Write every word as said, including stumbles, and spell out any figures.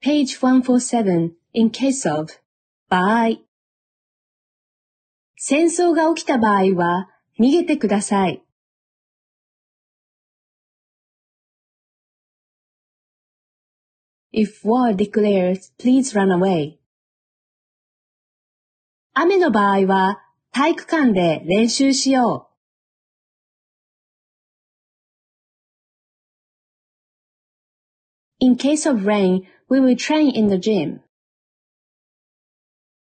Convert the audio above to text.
Page one forty-seven, in case of 場合。戦争が起きた場合は逃げてください。If war declares, please run away. 雨の場合は体育館で練習しよう。In case of rain, we will train in the gym.